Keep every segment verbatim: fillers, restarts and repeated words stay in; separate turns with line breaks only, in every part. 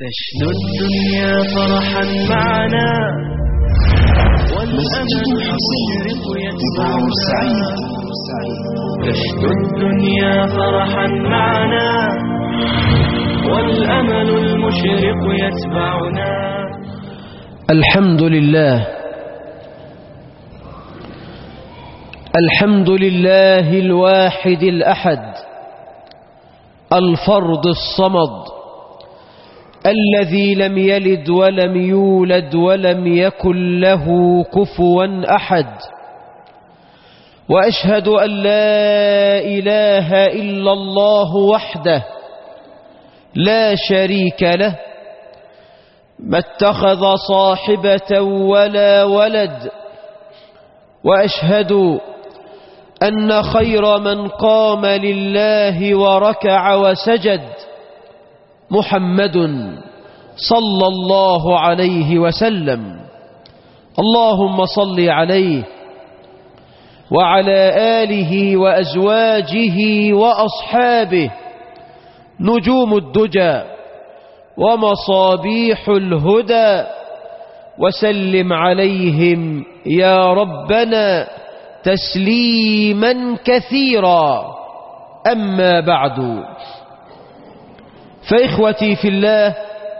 تشنو الدنيا فرحا معنا والأمل المشرق يتبعنا. تشنو الدنيا فرحا معنا والأمل المشرق يتبعنا.
الحمد لله الحمد لله الواحد الأحد الفرد الصمد الذي لم يلد ولم يولد ولم يكن له كفوا أحد. وأشهد أن لا إله إلا الله وحده لا شريك له، ما اتخذ صاحبة ولا ولد. وأشهد أن خير من قام لله وركع وسجد محمد صلى الله عليه وسلم. اللهم صل عليه وعلى آله وأزواجه وأصحابه نجوم الدجى ومصابيح الهدى، وسلم عليهم يا ربنا تسليما كثيرا. أما بعد، فإخوتي في الله،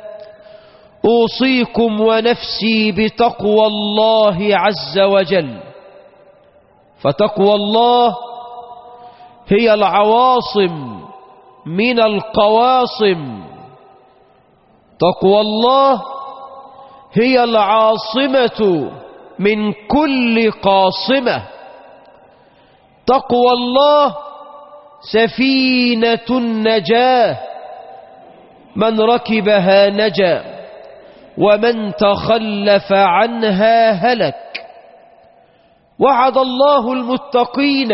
أوصيكم ونفسي بتقوى الله عز وجل، فتقوى الله هي العواصم من القواصم. تقوى الله هي العاصمة من كل قاصمة. تقوى الله سفينة النجاة، من ركبها نجا ومن تخلف عنها هلك. وعد الله المتقين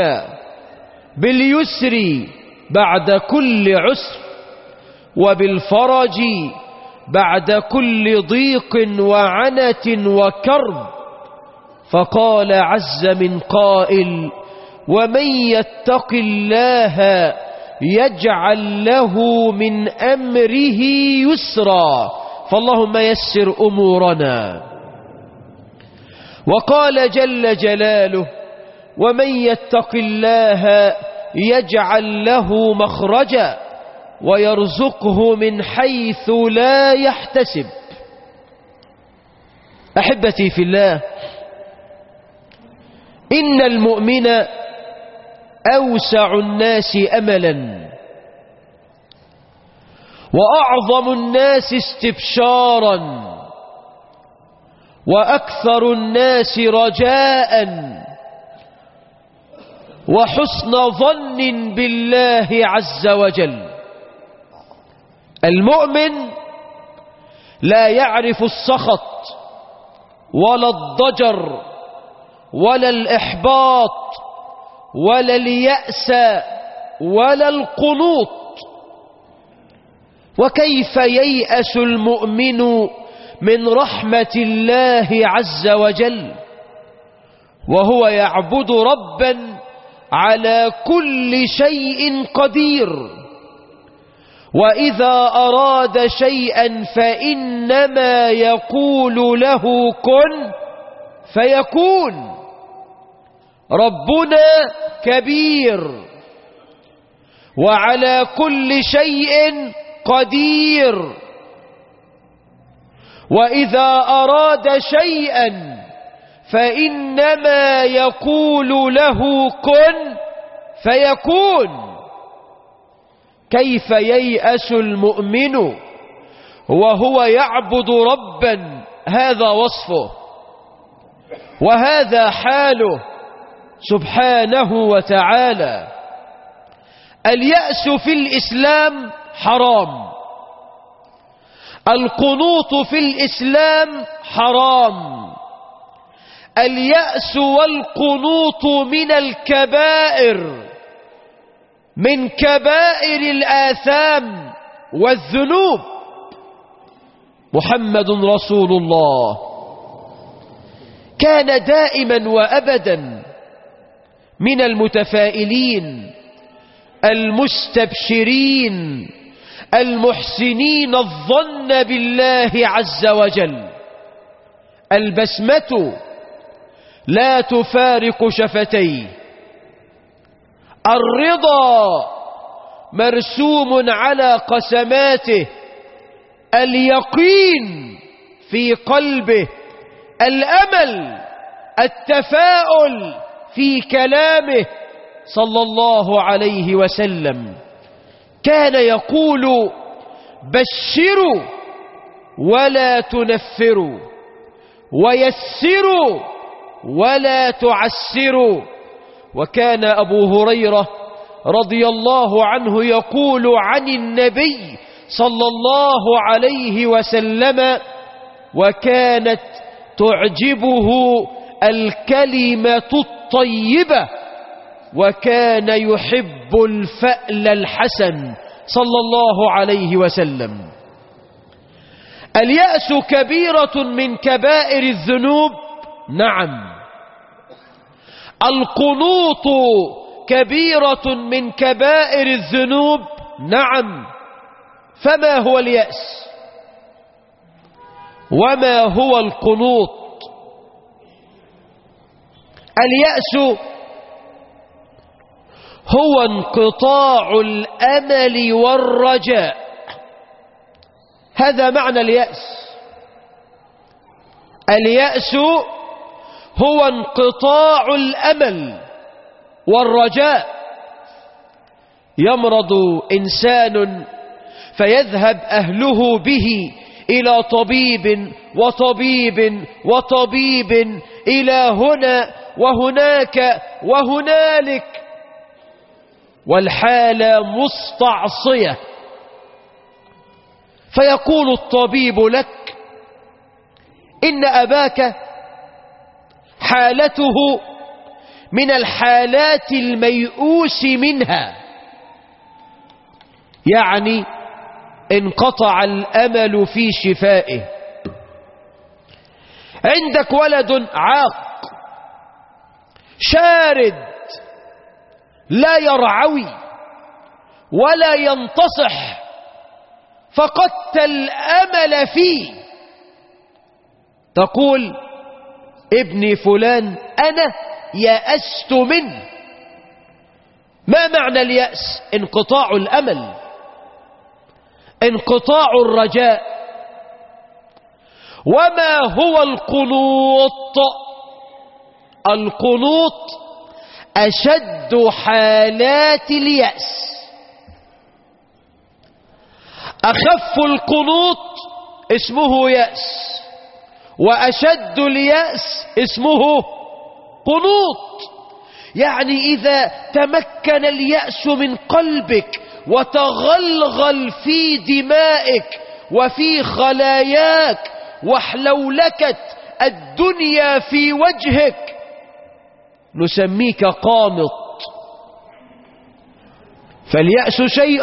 باليسر بعد كل عسر، وبالفرج بعد كل ضيق وعنة وكرب. فقال عز من قائل: ومن يتق الله يجعل له من أمره يسرا. فاللهم يسر أمورنا. وقال جل جلاله: ومن يتق الله يجعل له مخرجا ويرزقه من حيث لا يحتسب. أحبتي في الله، إن المؤمن أوسع الناس أملا وأعظم الناس استبشارا وأكثر الناس رجاء وحسن ظن بالله عز وجل. المؤمن لا يعرف السخط ولا الضجر ولا الإحباط ولا اليأس ولا القنوط. وكيف ييأس المؤمن من رحمة الله عز وجل وهو يعبد ربا على كل شيء قدير؟ وإذا أراد شيئا فإنما يقول له كن فيكون. ربنا كبير وعلى كل شيء قدير، وإذا أراد شيئا فإنما يقول له كن فيكون. كيف ييأس المؤمن وهو يعبد ربا هذا وصفه وهذا حاله سبحانه وتعالى. اليأس في الإسلام حرام، القنوط في الإسلام حرام. اليأس والقنوط من الكبائر، من كبائر الآثام والذنوب. محمد رسول الله كان دائما وأبدا من المتفائلين المستبشرين المحسنين الظن بالله عز وجل. البسمة لا تفارق شفتيه. الرضا مرسوم على قسماته. اليقين في قلبه. الأمل التفاؤل في كلامه صلى الله عليه وسلم. كان يقول: بشروا ولا تنفروا، ويسروا ولا تعسروا. وكان أبو هريرة رضي الله عنه يقول عن النبي صلى الله عليه وسلم: وكانت تعجبه الكلمة الطيبة، وكان يحب الفأل الحسن صلى الله عليه وسلم. اليأس كبيرة من كبائر الذنوب، نعم. القنوط كبيرة من كبائر الذنوب، نعم. فما هو اليأس؟ وما هو القنوط؟ اليأس هو انقطاع الأمل والرجاء. هذا معنى اليأس. اليأس هو انقطاع الأمل والرجاء. يمرض إنسان فيذهب أهله به إلى طبيب وطبيب وطبيب، إلى هنا وهناك وهنالك، والحالة مستعصية. فيقول الطبيب لك: إن أباك حالته من الحالات الميؤوس منها، يعني انقطع الأمل في شفائه. عندك ولد عاق شارد لا يرعوي ولا ينتصح، فقدت الأمل فيه. تقول: ابني فلان أنا يأست منه. ما معنى اليأس؟ انقطاع الأمل، انقطاع الرجاء. وما هو القنوط؟ القنوط أشد حالات اليأس. أخف القنوط اسمه يأس، وأشد اليأس اسمه قنوط. يعني إذا تمكن اليأس من قلبك وتغلغل في دمائك وفي خلاياك، واحلولكت الدنيا في وجهك، نسميك قانط. فاليأس شيء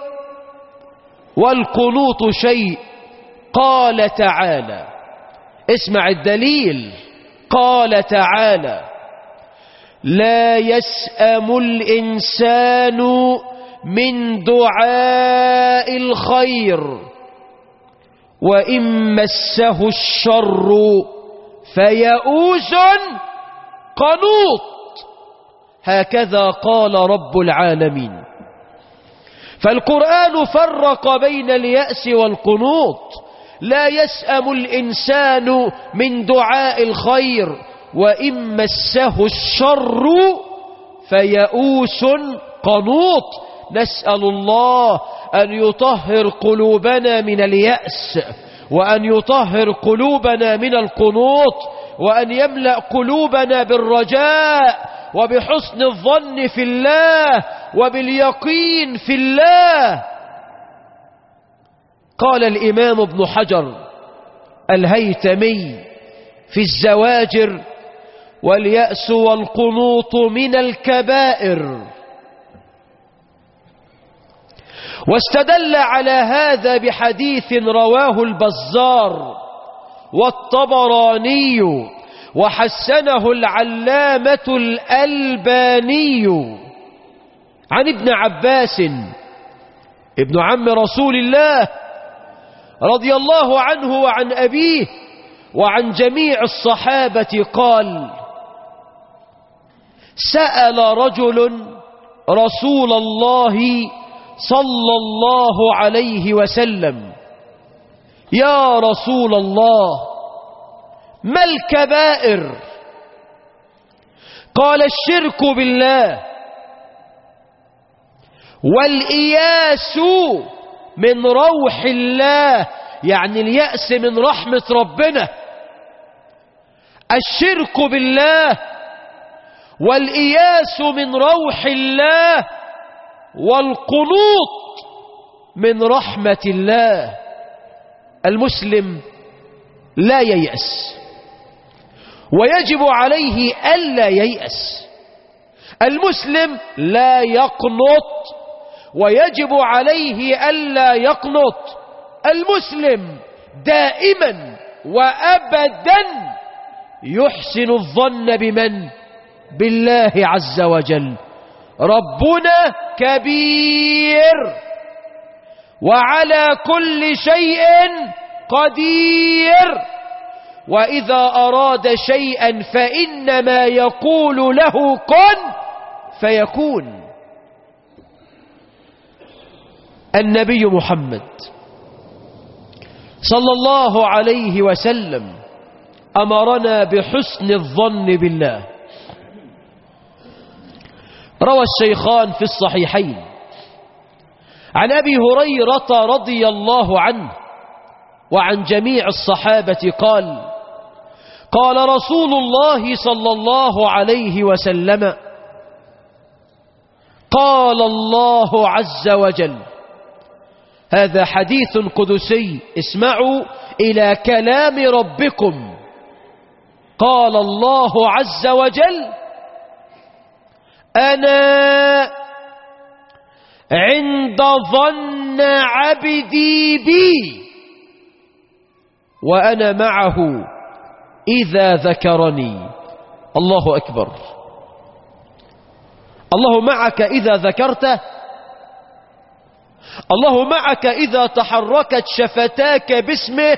والقنوط شيء. قال تعالى، اسمع الدليل، قال تعالى: لا يسأم الإنسان من دعاء الخير وإن مسه الشر فيئوس قنوط. هكذا قال رب العالمين. فالقرآن فرق بين اليأس والقنوط. لا يسأم الإنسان من دعاء الخير وإن مسه الشر فيئوس قنوط. نسأل الله أن يطهر قلوبنا من اليأس، وأن يطهر قلوبنا من القنوط، وأن يملأ قلوبنا بالرجاء وبحسن الظن في الله وباليقين في الله. قال الإمام ابن حجر الهيثمي في الزواجر: واليأس والقنوط من الكبائر. واستدل على هذا بحديث رواه البزار والطبراني وحسنه العلامة الألباني عن ابن عباس ابن عم رسول الله رضي الله عنه وعن أبيه وعن جميع الصحابة قال: سأل رجل رسول الله صلى الله عليه وسلم: يا رسول الله، ما الكبائر؟ قال: الشرك بالله، والإياس من روح الله، يعني اليأس من رحمة ربنا. الشرك بالله والإياس من روح الله والقنوط من رحمة الله. المسلم لا ييأس، ويجب عليه ألا ييأس. المسلم لا يقنط، ويجب عليه ألا يقنط. المسلم دائما وأبدا يحسن الظن بمن؟ بالله عز وجل. ربنا كبير وعلى كل شيء قدير، وإذا أراد شيئا فإنما يقول له كن فيكون. النبي محمد صلى الله عليه وسلم أمرنا بحسن الظن بالله. روى الشيخان في الصحيحين عن أبي هريرة رضي الله عنه وعن جميع الصحابة قال: قال رسول الله صلى الله عليه وسلم: قال الله عز وجل. هذا حديث قدسي، اسمعوا إلى كلام ربكم. قال الله عز وجل: أنا عند ظن عبدي بي وأنا معه إذا ذكرني. الله أكبر. الله معك إذا ذكرته، الله معك إذا تحركت شفتاك باسمه.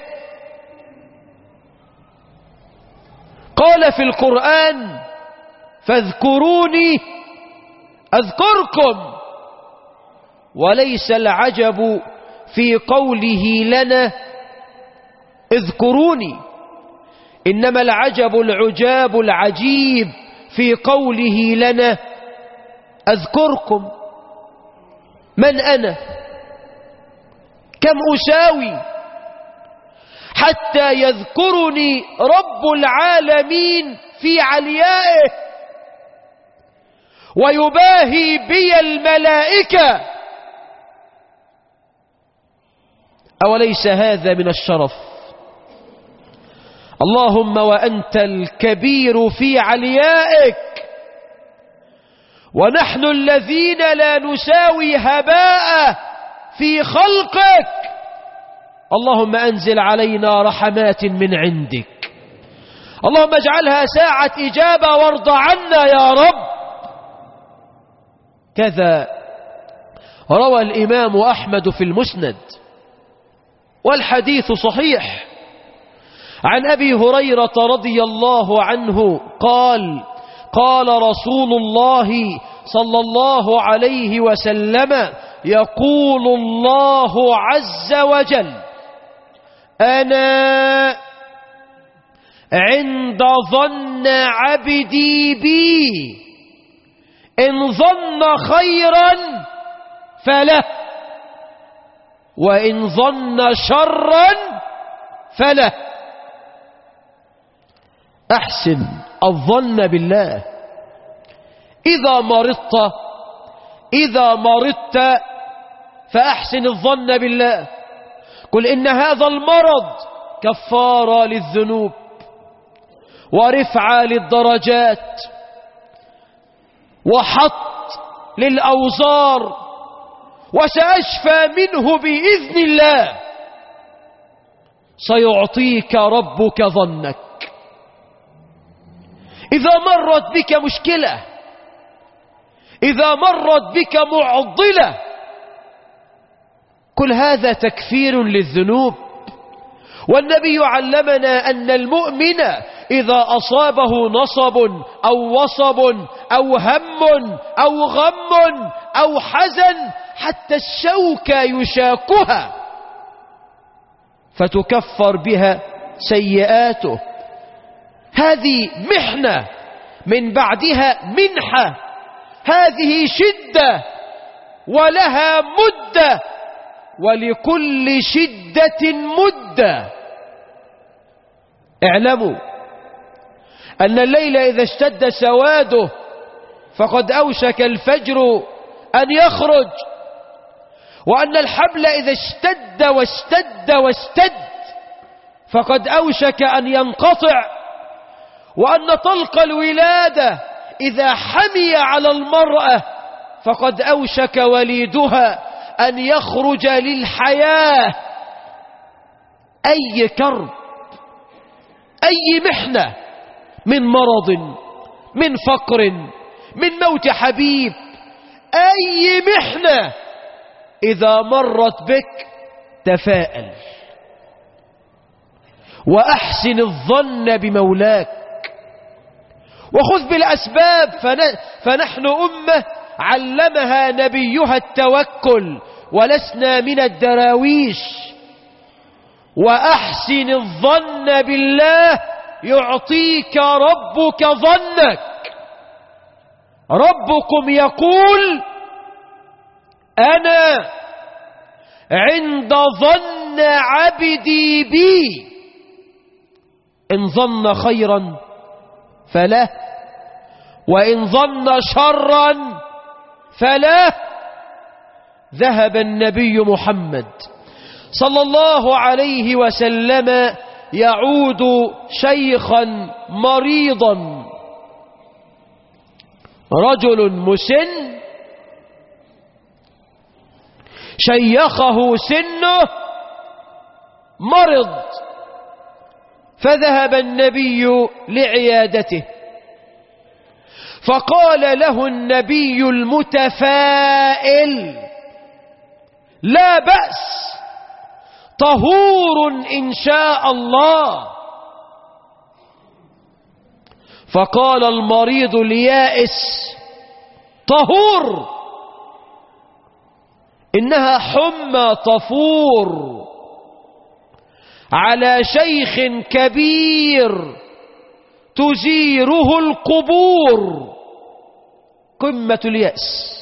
قال في القرآن: فاذكروني أذكركم. وليس العجب في قوله لنا اذكروني، إنما العجب العجاب العجيب في قوله لنا أذكركم. من أنا؟ كم أساوي حتى يذكرني رب العالمين في عليائه ويباهي بي الملائكة؟ أوليس هذا من الشرف؟ اللهم وأنت الكبير في عليائك ونحن الذين لا نساوي هباء في خلقك. اللهم أنزل علينا رحمات من عندك، اللهم اجعلها ساعة إجابة وارض عنا يا رب. كذا روى الإمام أحمد في المسند والحديث صحيح عن أبي هريرة رضي الله عنه قال: قال رسول الله صلى الله عليه وسلم: يقول الله عز وجل: أنا عند ظن عبدي بي، إن ظن خيرا فله، وإن ظن شرا فله. أحسن الظن بالله. إذا مرضت إذا مرضت فأحسن الظن بالله. قل إن هذا المرض كفارة للذنوب ورفعة للدرجات وحط للأوزار، وسأشفى منه بإذن الله. سيعطيك ربك ظنك. إذا مرت بك مشكلة، إذا مرت بك معضلة، كل هذا تكفير للذنوب. والنبي علمنا أن المؤمن إذا أصابه نصب أو وصب أو هم أو غم أو حزن حتى الشوكة يشاكها فتكفر بها سيئاته. هذه محنة من بعدها منحة، هذه شدة ولها مدة، ولكل شدة مدة. اعلموا أن الليل إذا اشتد سواده فقد أوشك الفجر أن يخرج، وأن الحبل إذا اشتد واشتد واشتد فقد أوشك أن ينقطع، وأن طلق الولادة إذا حمي على المرأة فقد أوشك وليدها أن يخرج للحياة. أي كرب، أي محنة من مرض، من فقر، من موت حبيب، أي محنة إذا مرت بك تفاءل وأحسن الظن بمولاك وخذ بالأسباب. فنحن أمة علمها نبيها التوكل ولسنا من الدراويش. وأحسن الظن بالله يعطيك ربك ظنك. ربكم يقول أنا عند ظن عبدي بي، إن ظن خيرا فله، وإن ظن شرا فله. ذهب النبي محمد صلى الله عليه وسلم يعود شيخا مريضا، رجل مسن شيخه سنه مرض، فذهب النبي لعيادته فقال له النبي المتفائل: لا بأس، طهور إن شاء الله. فقال المريض اليائس: طهور؟ إنها حمى طفور على شيخ كبير تزيره القبور. قمة اليأس.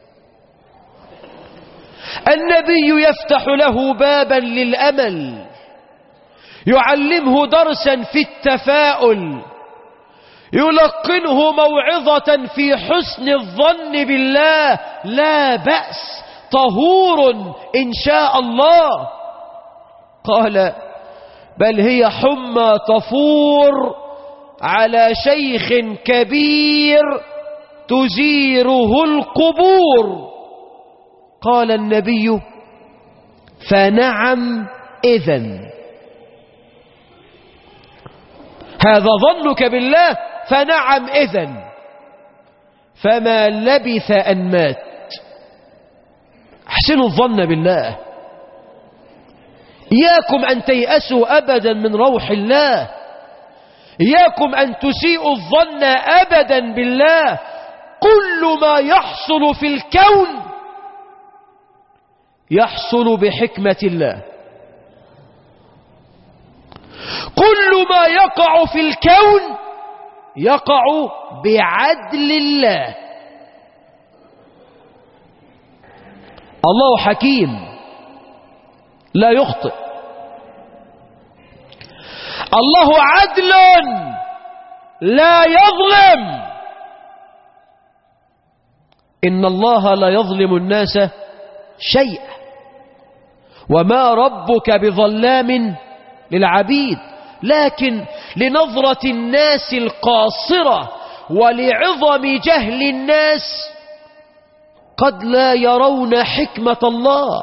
النبي يفتح له بابا للأمل، يعلمه درسا في التفاؤل، يلقنه موعظة في حسن الظن بالله. لا بأس، طهور إن شاء الله. قال: بل هي حمى طفور على شيخ كبير تزيره القبور. قال النبي: فنعم إذن. هذا ظنك بالله، فنعم إذن. فما لبث أن مات. احسنوا الظن بالله. إياكم أن تيأسوا أبدا من روح الله، إياكم أن تسيئوا الظن أبدا بالله. كل ما يحصل في الكون يحصل بحكمة الله، كل ما يقع في الكون يقع بعدل الله. الله حكيم لا يخطئ، الله عدل لا يظلم. إن الله لا يظلم الناس شيئا وما ربك بظلام للعبيد، لكن لنظرة الناس القاصرة ولعظم جهل الناس قد لا يرون حكمة الله.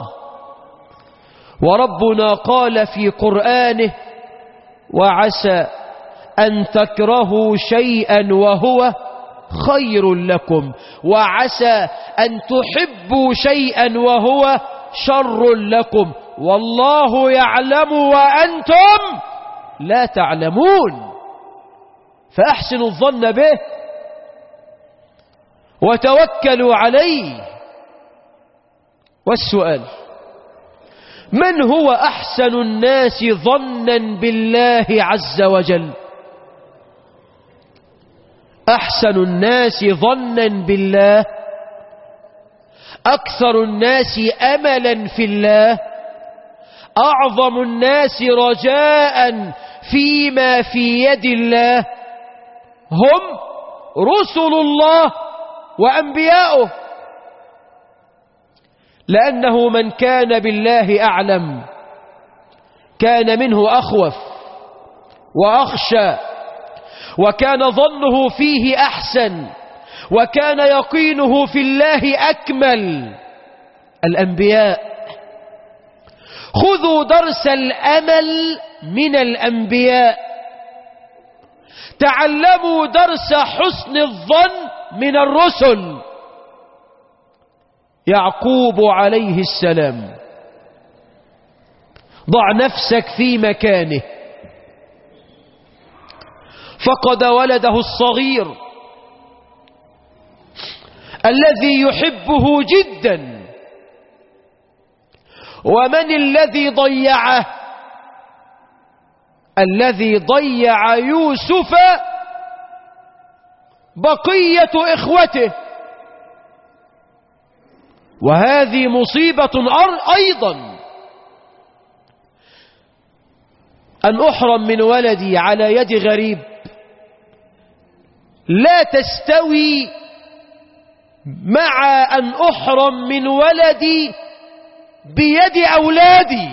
وربنا قال في قرآنه: وعسى أن تكرهوا شيئا وهو خير لكم، وعسى أن تحبوا شيئا وهو شر لكم والله يعلم وأنتم لا تعلمون. فأحسنوا الظن به وتوكلوا عليه. والسؤال: من هو أحسن الناس ظنا بالله عز وجل؟ أحسن الناس ظنا بالله، أكثر الناس أملا في الله، أعظم الناس رجاء فيما في يد الله، هم رسل الله وأنبياؤه. لأنه من كان بالله أعلم كان منه أخوف وأخشى، وكان ظنه فيه أحسن، وكان يقينه في الله أكمل. الأنبياء خذوا درس الأمل من الأنبياء، تعلموا درس حسن الظن من الرسل. يعقوب عليه السلام، ضع نفسك في مكانه، فقد ولده الصغير الذي يحبه جدا. ومن الذي ضيعه؟ الذي ضيع يوسف بقية إخوته. وهذه مصيبة أيضا، أن أحرم من ولدي على يد غريب لا تستوي مع أن أحرم من ولدي بيد أولادي.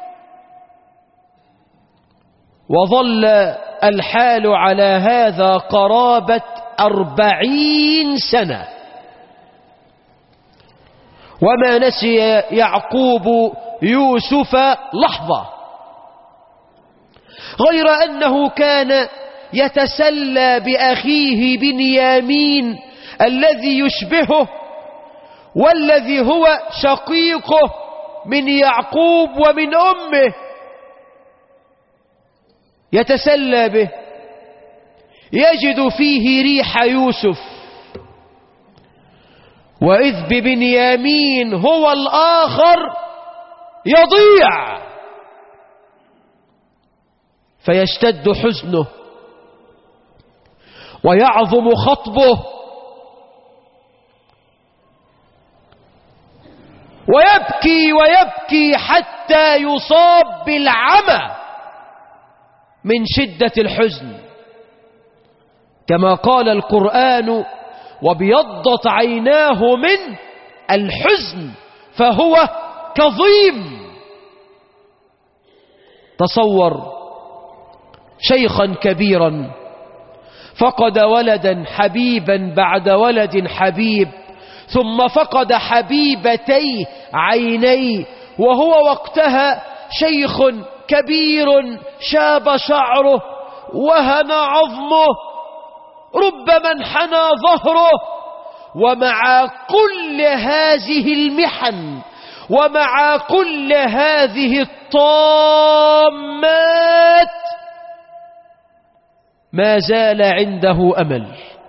وظل الحال على هذا قرابة أربعين سنة، وما نسي يعقوب يوسف لحظة، غير أنه كان يتسلى بأخيه بنيامين الذي يشبهه والذي هو شقيقه من يعقوب ومن أمه، يتسلى به، يجد فيه ريح يوسف، وإذ ببنيامين هو الآخر يضيع، فيشتد حزنه ويعظم خطبه ويبكي ويبكي حتى يصاب بالعمى من شدة الحزن، كما قال القرآن: وابيضت عيناه من الحزن فهو كظيم. تصور شيخا كبيرا فقد ولدا حبيبا بعد ولد حبيب، ثم فقد حبيبتي عيني، وهو وقتها شيخ كبير شاب شعره وهن عظمه، ربما انحنى ظهره. ومع كل هذه المحن ومع كل هذه الطامات ما زال عنده أمل،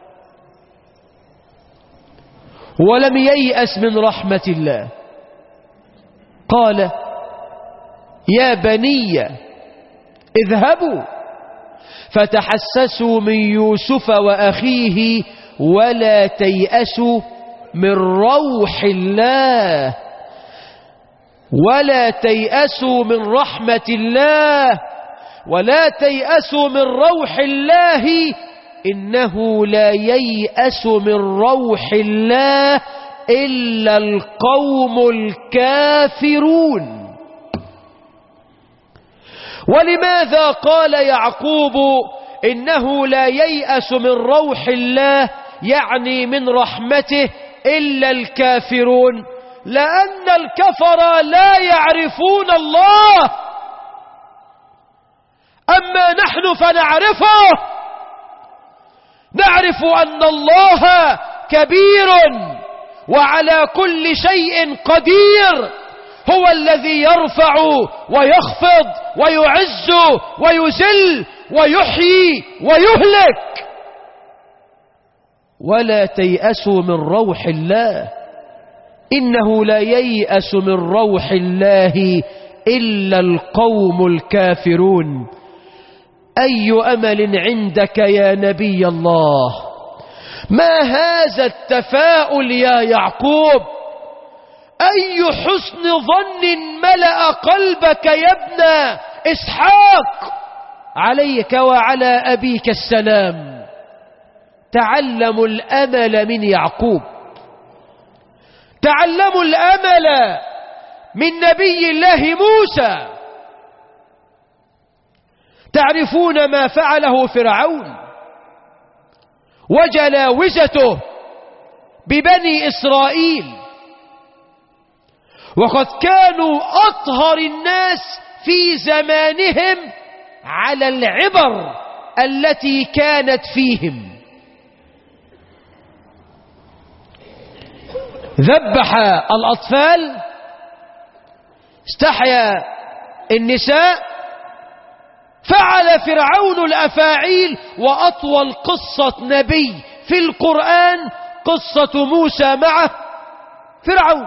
ولم ييأس من رحمة الله. قال: يا بني اذهبوا فتحسسوا من يوسف وأخيه ولا تيأسوا من روح الله، ولا تيأسوا من رحمة الله، ولا تيأسوا من روح الله، إنه لا ييأس من روح الله إلا القوم الكافرون. ولماذا قال يعقوب إنه لا ييأس من روح الله، يعني من رحمته، إلا الكافرون؟ لأن الكفر لا يعرفون الله، أما نحن فنعرفه، نعرف أن الله كبير وعلى كل شيء قدير، هو الذي يرفع ويخفض ويعز ويذل ويحيي ويهلك. ولا تيأسوا من روح الله، إنه لا ييأس من روح الله إلا القوم الكافرون. أي أمل عندك يا نبي الله؟ ما هذا التفاؤل يا يعقوب؟ أي حسن ظن ملأ قلبك يا ابن إسحاق؟ عليك وعلى أبيك السلام. تعلموا الأمل من يعقوب، تعلموا الأمل من نبي الله موسى. تعرفون ما فعله فرعون وجلاوزته ببني إسرائيل، وقد كانوا أطهر الناس في زمانهم على العبر التي كانت فيهم. ذبح الأطفال، استحيا النساء، فعل فرعون الأفاعيل. وأطول قصة نبي في القرآن قصة موسى مع فرعون.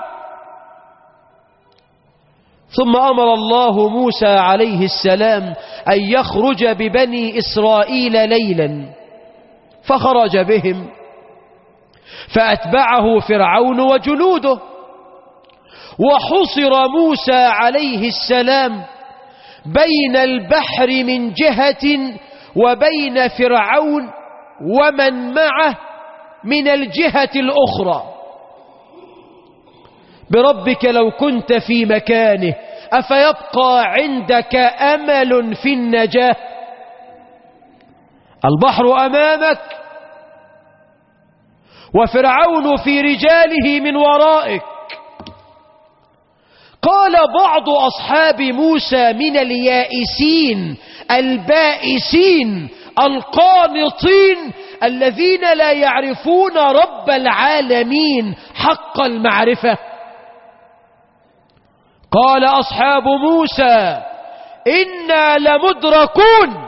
ثم أمر الله موسى عليه السلام أن يخرج ببني إسرائيل ليلا، فخرج بهم فأتبعه فرعون وجنوده، وحصر موسى عليه السلام بين البحر من جهة وبين فرعون ومن معه من الجهة الأخرى. بربك لو كنت في مكانه أفيبقى عندك أمل في النجاة؟ البحر أمامك وفرعون في رجاله من ورائك. قال بعض أصحاب موسى من اليائسين البائسين القانطين الذين لا يعرفون رب العالمين حق المعرفة، قال أصحاب موسى إنا لمدركون.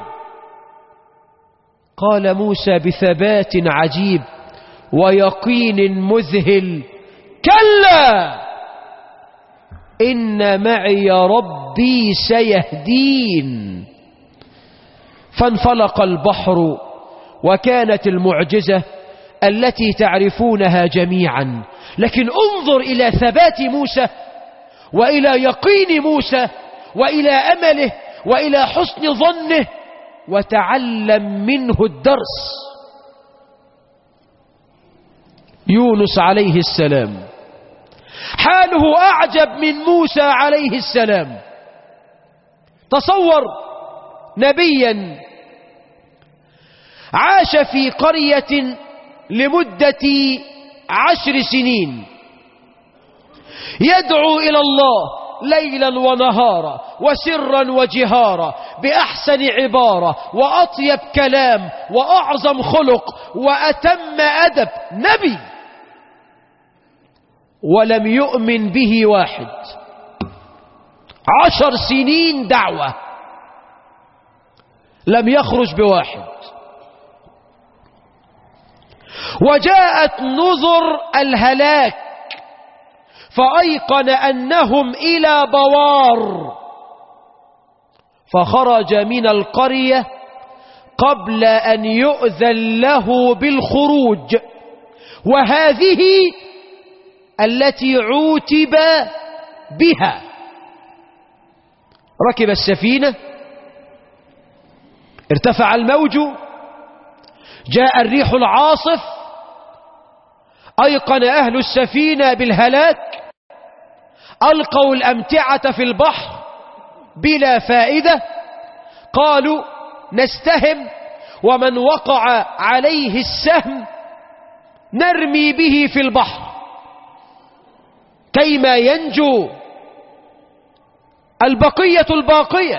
قال موسى بثبات عجيب ويقين مذهل: كلا إن معي ربي سيهدين. فانفلق البحر، وكانت المعجزة التي تعرفونها جميعا. لكن انظر إلى ثبات موسى وإلى يقين موسى وإلى أمله وإلى حسن ظنه، وتعلم منه الدرس. يونس عليه السلام حاله أعجب من موسى عليه السلام. تصور نبيا عاش في قرية لمدة عشر سنين يدعو إلى الله ليلا ونهارا وسرا وجهارا بأحسن عبارة وأطيب كلام وأعظم خلق وأتم أدب، نبي، ولم يؤمن به واحد. عشر سنين دعوة لم يخرج بواحد. وجاءت نذر الهلاك فأيقن أنهم إلى بوار، فخرج من القرية قبل أن يؤذن له بالخروج. وهذه التي عوتب بها. ركب السفينة، ارتفع الموج، جاء الريح العاصف، أيقن أهل السفينة بالهلاك، ألقوا الأمتعة في البحر بلا فائدة. قالوا نستهم، ومن وقع عليه السهم نرمي به في البحر كيما ينجو البقية الباقية.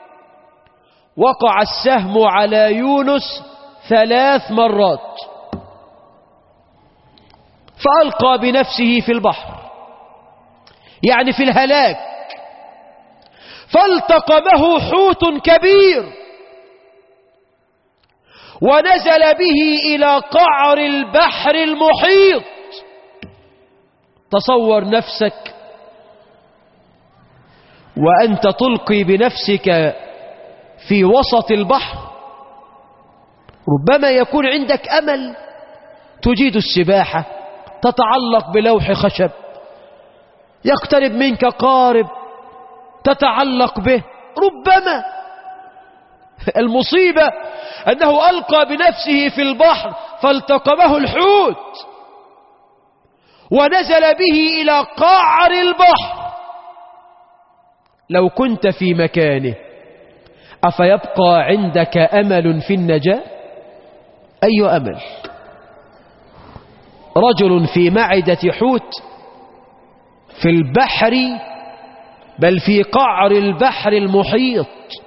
وقع السهم على يونس ثلاث مرات، فألقى بنفسه في البحر يعني في الهلاك. فالتقمه حوت كبير ونزل به إلى قعر البحر المحيط. تصور نفسك وأنت تلقي بنفسك في وسط البحر، ربما يكون عندك أمل تجيد السباحة، تتعلق بلوح خشب، يقترب منك قارب تتعلق به، ربما المصيبة أنه ألقى بنفسه في البحر فالتقمه الحوت ونزل به إلى قعر البحر. لو كنت في مكانه أفيبقى عندك أمل في النجاة؟ أي أمل؟ رجل في معدة حوت في البحر، بل في قعر البحر المحيط،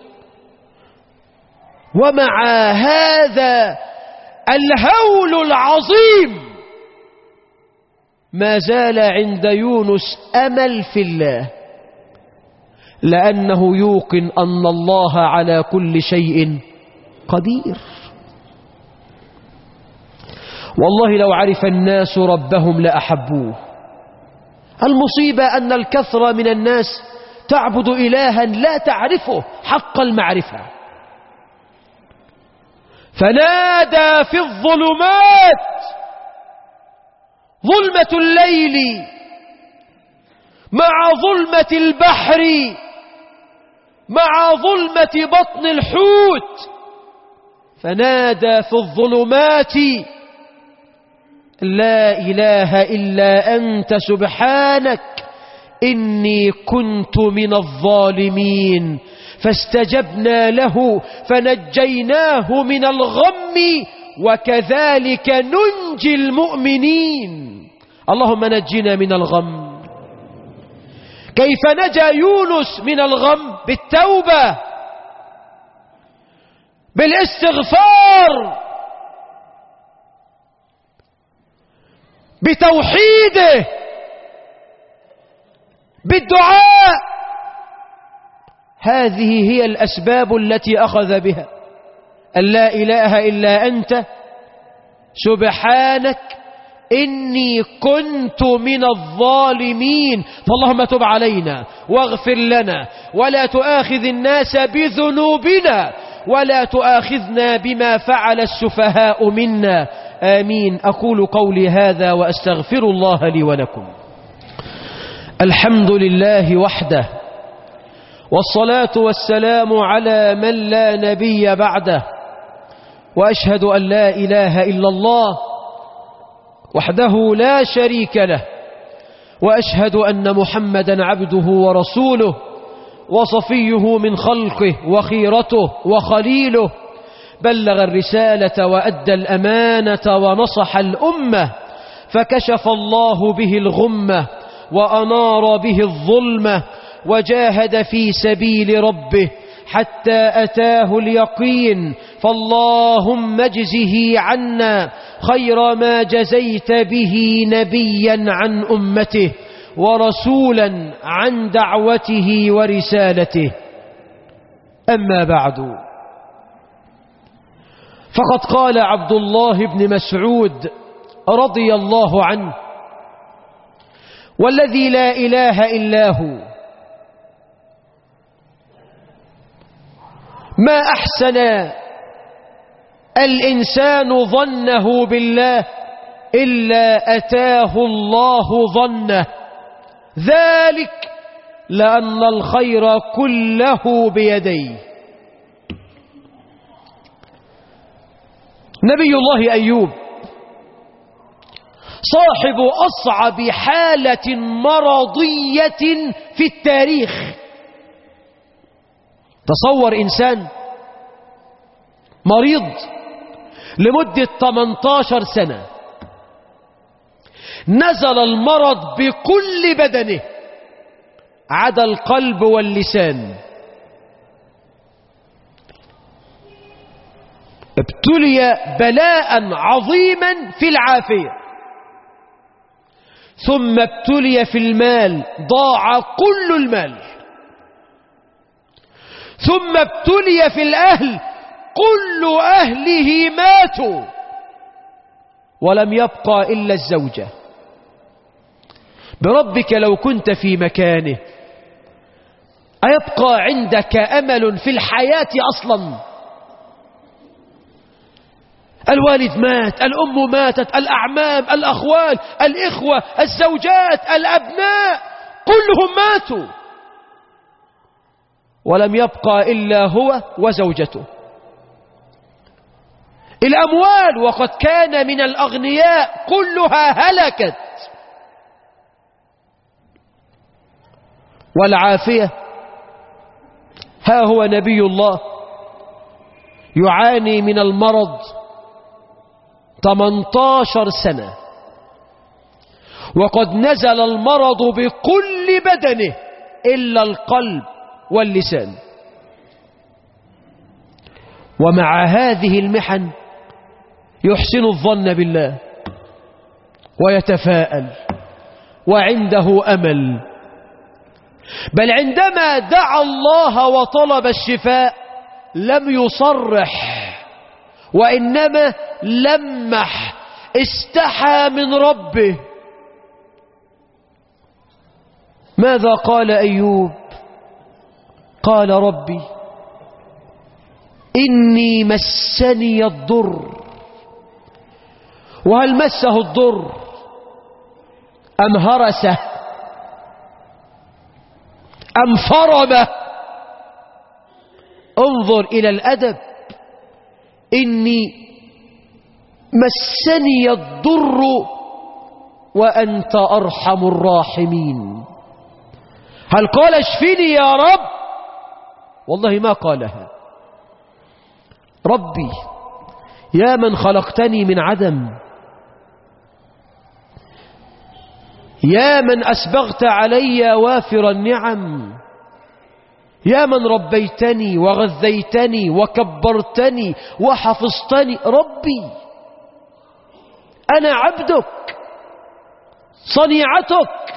ومع هذا الهول العظيم ما زال عند يونس أمل في الله، لأنه يوقن أن الله على كل شيء قدير. والله لو عرف الناس ربهم لأحبوه. المصيبة أن الكثرة من الناس تعبد إلها لا تعرفه حق المعرفة. فنادى في الظلمات، ظلمة الليل مع ظلمة البحر مع ظلمة بطن الحوت، فنادى في الظلمات لا إله إلا أنت سبحانك إني كنت من الظالمين. فاستجبنا له فنجيناه من الغم وكذلك ننجي المؤمنين. اللهم نجنا من الغم. كيف نجا يونس من الغم؟ بالتوبة، بالاستغفار، بتوحيده، بالدعاء. هذه هي الأسباب التي أخذ بها. أن لا إله إلا أنت سبحانك إني كنت من الظالمين. فاللهم تب علينا واغفر لنا ولا تؤاخذ الناس بذنوبنا ولا تؤاخذنا بما فعل السفهاء منا. آمين. أقول قولي هذا وأستغفر الله لي ولكم. الحمد لله وحده، والصلاة والسلام على من لا نبي بعده، وأشهد أن لا إله إلا الله وحده لا شريك له، وأشهد أن محمدا عبده ورسوله وصفيه من خلقه وخيرته وخليله، بلغ الرسالة وأدى الأمانة ونصح الأمة، فكشف الله به الغمة وأنار به الظلمة، وجاهد في سبيل ربه حتى أتاه اليقين. فاللهم اجزه عنا خير ما جزيت به نبيا عن أمته ورسولا عن دعوته ورسالته. أما بعد، فقد قال عبد الله بن مسعود رضي الله عنه: والذي لا إله إلا هو ما أحسن الإنسان ظنه بالله إلا أتاه الله ظنه، ذلك لأن الخير كله بيديه. نبي الله أيوب صاحب أصعب حالة مرضية في التاريخ. تصور إنسان مريض لمدة ثمانية عشر سنة، نزل المرض بكل بدنه عدا القلب واللسان، ابتلي بلاء عظيما في العافية، ثم ابتلي في المال ضاع كل المال، ثم ابتلي في الأهل كل أهله ماتوا ولم يبقى إلا الزوجة. بربك لو كنت في مكانه أيبقى عندك أمل في الحياة أصلا؟ الوالد مات، الأم ماتت، الأعمام، الأخوال، الإخوة، الزوجات، الأبناء، كلهم ماتوا ولم يبقى إلا هو وزوجته. الأموال وقد كان من الأغنياء كلها هلكت. والعافية، ها هو نبي الله يعاني من المرض ثمانية عشر سنة، وقد نزل المرض بكل بدنه إلا القلب واللسان. ومع هذه المحن يحسن الظن بالله ويتفاءل وعنده أمل، بل عندما دعا الله وطلب الشفاء لم يصرح وإنما لمح، استحى من ربه. ماذا قال أيوب؟ قال ربي إني مسني الضر. وهل مسه الضر أم هرسه أم فرمه؟ انظر إلى الأدب. إني مسني الضر وأنت أرحم الراحمين. هل قال اشفني يا رب؟ والله ما قالها. ربي يا من خلقتني من عدم، يا من أسبغت علي وافر النعم، يا من ربيتني وغذيتني وكبرتني وحفظتني. ربي أنا عبدك صنيعتك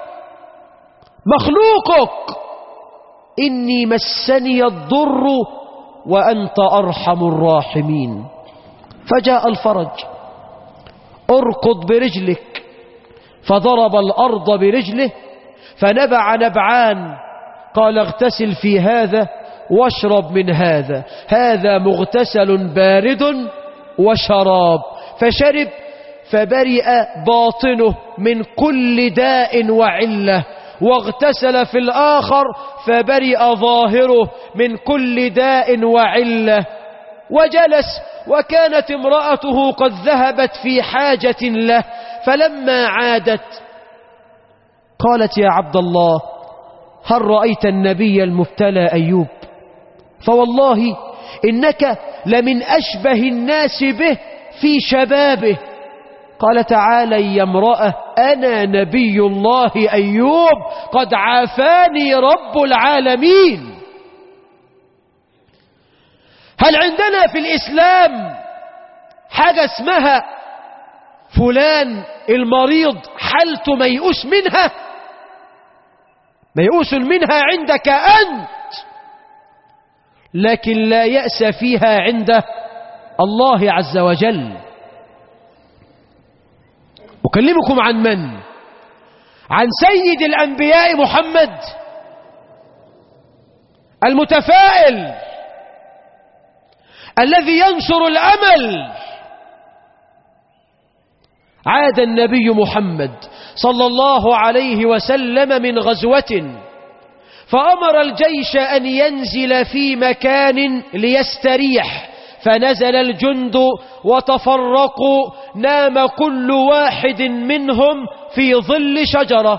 مخلوقك، إني مسني الضر وأنت أرحم الراحمين. فجاء الفرج. اركض برجلك، فضرب الأرض برجله فنبع نبعان. قال اغتسل في هذا واشرب من هذا، هذا مغتسل بارد وشراب. فشرب فبرئ باطنه من كل داء وعلة، واغتسل في الآخر فبرئ ظاهره من كل داء وعلة. وجلس وكانت امرأته قد ذهبت في حاجة له، فلما عادت قالت يا عبد الله هل رأيت النبي المبتلى أيوب؟ فوالله إنك لمن أشبه الناس به في شبابه. قال تعالى يا امرأة أنا نبي الله أيوب قد عافاني رب العالمين. هل عندنا في الإسلام حاجة اسمها فلان المريض حالته ميؤوس منها؟ ميؤوس منها عندك أنت، لكن لا يأس فيها عند الله عز وجل. أكلمكم عن من؟ عن سيد الأنبياء محمد المتفائل الذي ينشر الأمل. عاد النبي محمد صلى الله عليه وسلم من غزوة، فأمر الجيش أن ينزل في مكان ليستريح، فنزل الجند وتفرقوا، نام كل واحد منهم في ظل شجرة.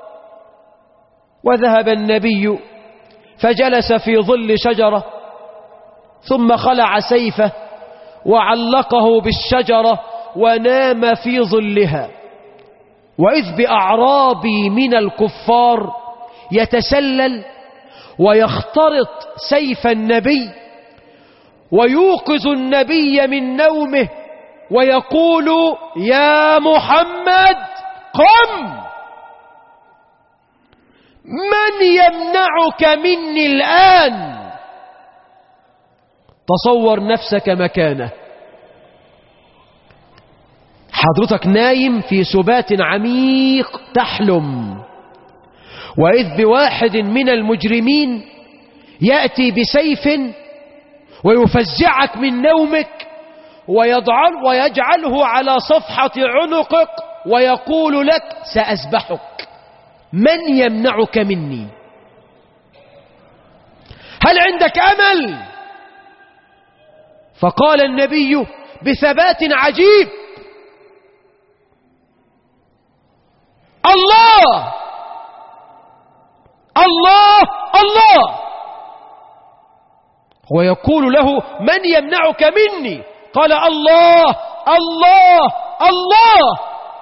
وذهب النبي فجلس في ظل شجرة، ثم خلع سيفه وعلقه بالشجرة ونام في ظلها. وإذ بأعرابي من الكفار يتسلل ويخترط سيف النبي ويوقظ النبي من نومه ويقول يا محمد قم من يمنعك مني الآن؟ تصور نفسك مكانه، حضرتك نايم في سبات عميق تحلم، وإذ بواحد من المجرمين يأتي بسيف ويفزعك من نومك ويضعل ويجعله على صفحة عنقك ويقول لك سأذبحك. من يمنعك مني؟ هل عندك أمل؟ فقال النبي بثبات عجيب: الله الله الله. ويقول له: من يمنعك مني؟ قال: الله الله الله.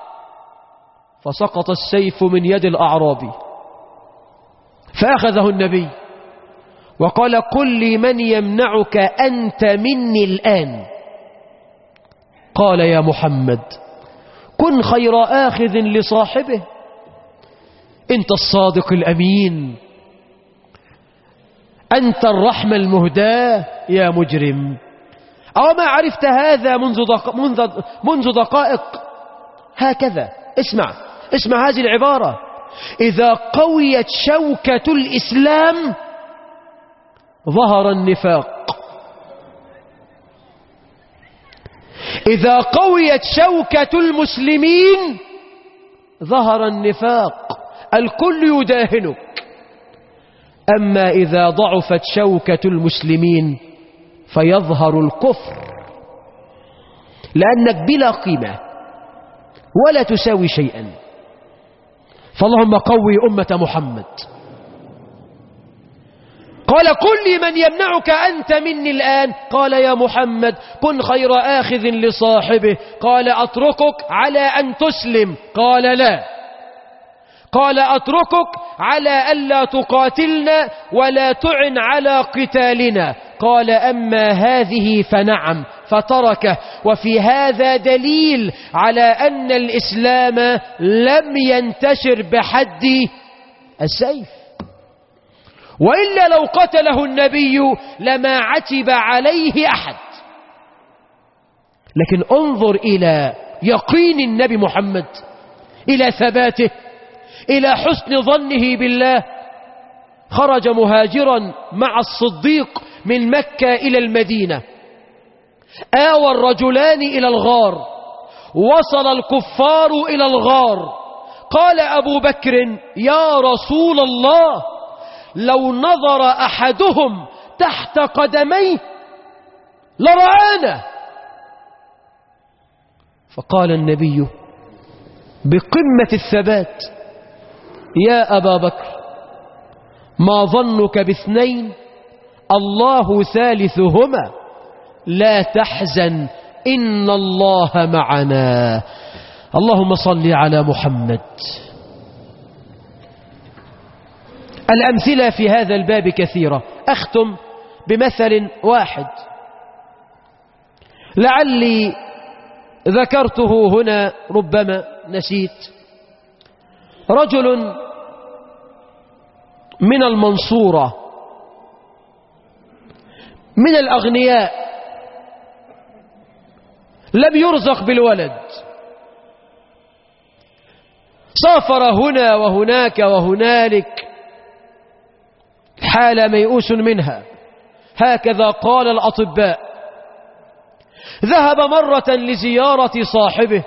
فسقط السيف من يد الأعرابي، فأخذه النبي وقال: قل لي من يمنعك أنت مني الآن؟ قال: يا محمد كن خير آخذ لصاحبه، أنت الصادق الأمين، أنت الرحمة المهداة يا مجرم. أو ما عرفت هذا منذ, دق... منذ... منذ دقائق؟ هكذا اسمع اسمع هذه العبارة: إذا قويت شوكة الإسلام ظهر النفاق. إذا قويت شوكة المسلمين ظهر النفاق، الكل يداهنك. أما إذا ضعفت شوكة المسلمين فيظهر الكفر، لأنك بلا قيمة ولا تساوي شيئا. فاللهم قوي أمة محمد. قال: قل لي من يمنعك أنت مني الآن؟ قال: يا محمد كن خير آخذ لصاحبه. قال: أتركك على أن تسلم؟ قال: لا. قال: أتركك على ألا تقاتلنا ولا تعن على قتالنا؟ قال: أما هذه فنعم. فتركه. وفي هذا دليل على أن الإسلام لم ينتشر بحد السيف، وإلا لو قتله النبي لما عتب عليه أحد. لكن انظر إلى يقين النبي محمد، إلى ثباته، إلى حسن ظنه بالله. خرج مهاجرا مع الصديق من مكة إلى المدينة، آوى الرجلان إلى الغار، وصل الكفار إلى الغار. قال أبو بكر: يا رسول الله، لو نظر أحدهم تحت قدميه لرآنا. فقال النبي بقمة الثبات: يا أبا بكر، ما ظنك باثنين الله ثالثهما، لا تحزن إن الله معنا. اللهم صل على محمد. الأمثلة في هذا الباب كثيرة، أختم بمثل واحد لعلي ذكرته هنا ربما نسيت. رجل من المنصورة من الأغنياء لم يرزق بالولد، سافر هنا وهناك وهنالك، حال ميؤوس منها، هكذا قال الأطباء. ذهب مرة لزيارة صاحبه،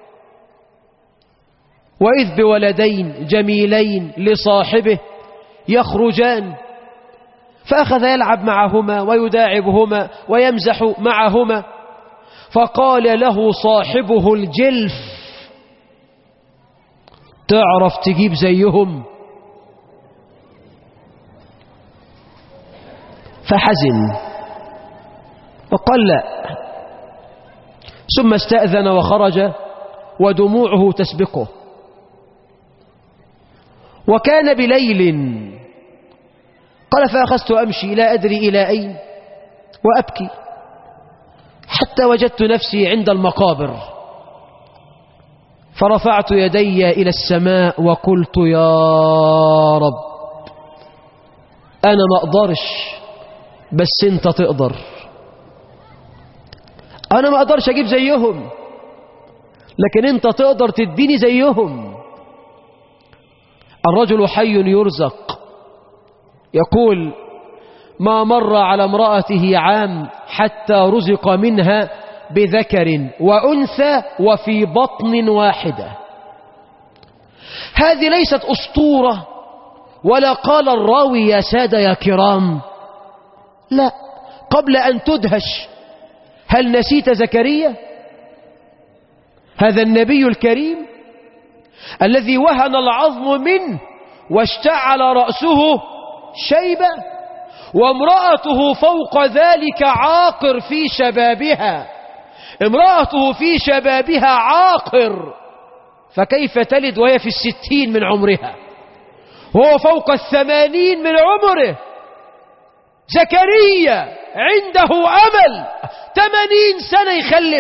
وإذ بولدين جميلين لصاحبه يخرجان، فأخذ يلعب معهما ويداعبهما ويمزح معهما. فقال له صاحبه الجلف: تعرف تجيب زيهم؟ فحزن وقال لا، ثم استأذن وخرج ودموعه تسبقه. وكان بليل، قال: فأخذت أمشي لا أدري إلى أين وأبكي، حتى وجدت نفسي عند المقابر، فرفعت يدي إلى السماء وقلت يا رب أنا ما أقدرش بس أنت تقدر. أنا ما أقدرش أجيب زيهم لكن أنت تقدر تديني زيهم. الرجل حي يرزق، يقول ما مر على امرأته عام حتى رزق منها بذكر وأنثى وفي بطن واحدة. هذه ليست أسطورة ولا قال الراوي يا سادة يا كرام، لا. قبل أن تدهش، هل نسيت زكريا هذا النبي الكريم الذي وهن العظم منه واشتعل رأسه شيبة وامرأته فوق ذلك عاقر في شبابها، امرأته في شبابها عاقر، فكيف تلد وهي في الستين من عمرها وهو فوق الثمانين من عمره؟ زكريا عنده أمل ثمانين سنة يخلف،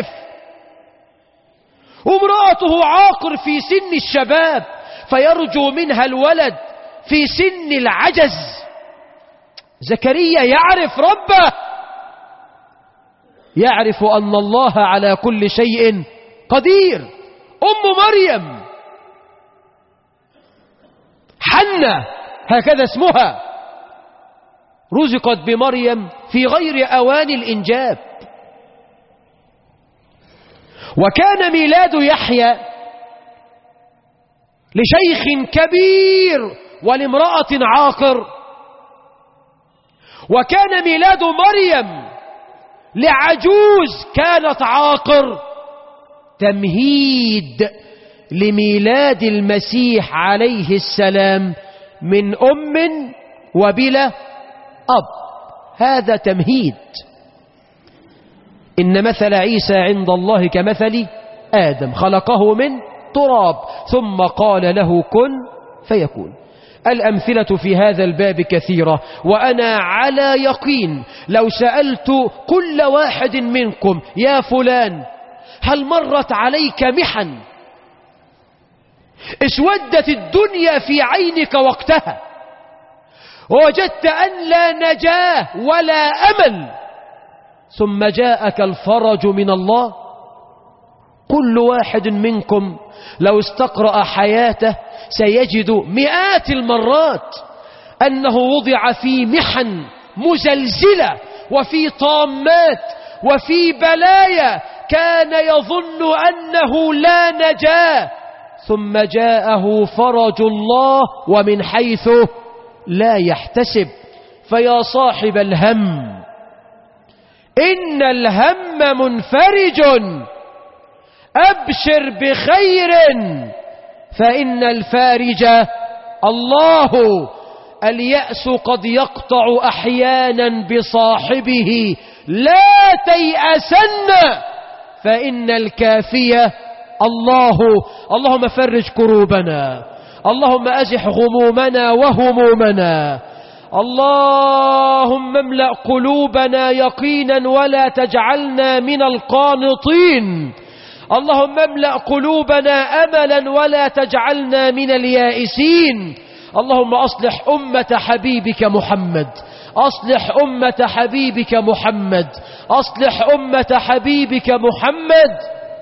وامرأته عاقر في سن الشباب فيرجو منها الولد في سن العجز. زكريا يعرف ربه، يعرف أن الله على كل شيء قدير. أم مريم حنة هكذا اسمها، رزقت بمريم في غير أوان الإنجاب. وكان ميلاد يحيى لشيخ كبير ولامرأة عاقر، وكان ميلاد مريم لعجوز كانت عاقر، تمهيد لميلاد المسيح عليه السلام من أم وبلا أب. هذا تمهيد. إن مثل عيسى عند الله كمثل آدم خلقه من تراب ثم قال له كن فيكون. الأمثلة في هذا الباب كثيرة، وأنا على يقين لو سألت كل واحد منكم يا فلان هل مرت عليك محن اسودت الدنيا في عينك وقتها ووجدت أن لا نجاة ولا أمل ثم جاءك الفرج من الله، كل واحد منكم لو استقرأ حياته سيجد مئات المرات أنه وضع في محن مزلزلة وفي طامات وفي بلايا كان يظن أنه لا نجاة، ثم جاءه فرج الله ومن حيث لا يحتسب. فيا صاحب الهم إن الهم منفرج، أبشر بخير فإن الفارج الله. اليأس قد يقطع أحيانا بصاحبه، لا تيأسن فإن الكافية الله. اللهم فرج كروبنا، اللهم أزح غمومنا وهمومنا، اللهم املأ قلوبنا يقينا ولا تجعلنا من القانطين، اللهم املأ قلوبنا أملا ولا تجعلنا من اليائسين. اللهم أصلح أمة حبيبك محمد، أصلح أمة حبيبك محمد، أصلح أمة حبيبك محمد.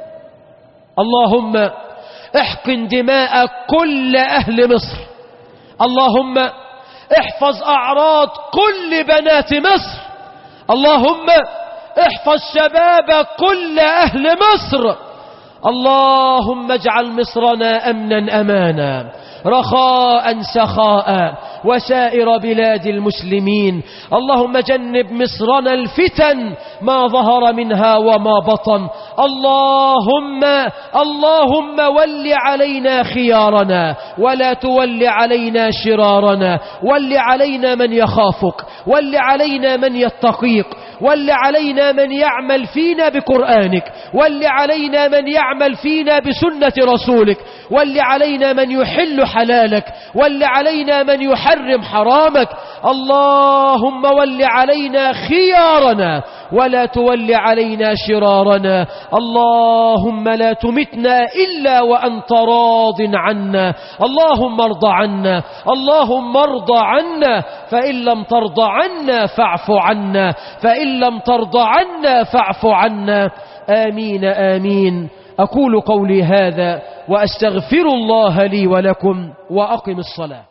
اللهم احقن دماء كل أهل مصر، اللهم احفظ أعراض كل بنات مصر، اللهم احفظ شباب كل أهل مصر، اللهم اجعل مصرنا أمنا أمانا رخاء سخاء وسائر بلاد المسلمين. اللهم جنب مصرنا الفتن ما ظهر منها وما بطن. اللهم اللهم ول علينا خيارنا ولا تول علينا شرارنا، ول علينا من يخافك، ول علينا من يتقيك، ول علينا من يعمل فينا بقرآنك، ول علينا من يعمل فينا بسنة رسولك، ول علينا من يحل حلالك، ول علينا من يحرم حرامك. اللهم ول علينا خيارنا ولا تول علينا شرارنا. اللهم لا تمتنا إلا وأنت راض عنا. اللهم ارض عنا، اللهم ارض عنا، فإن لم ترض عنا فاعف عنا، فإن لم ترض عنا فاعف عنا. آمين آمين. أقول قولي هذا وأستغفر الله لي ولكم وأقم الصلاة.